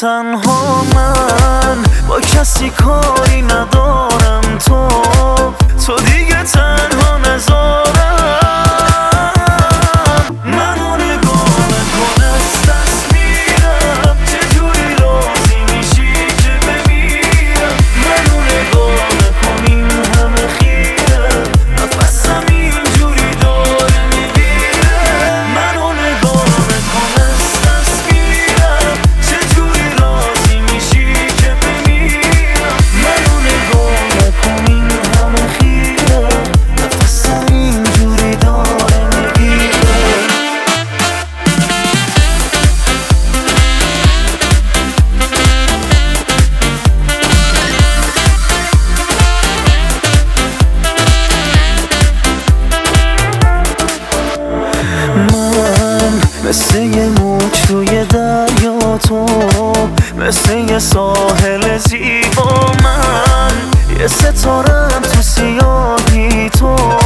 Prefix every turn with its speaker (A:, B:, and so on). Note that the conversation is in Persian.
A: تنها من با کسی کاری ندارم، تو دیگه تنها نذارم. منو نگاه نکن از دست میرم، چجوری راضی میشی که بمیرم. منو نگاه نکن این همه خیره، نفسم اینجوری داره میگیره. منو نگاه نکن از دست میرم، چجوری راضی میشی که بمیرم. منو نگاه نکن این همه خیره، نفسم اینجوری داره میگیره. من مثل یه موج توی دریا، تو مثل یه ساحل زیبا. من یه ستارم تو سیاهی، تو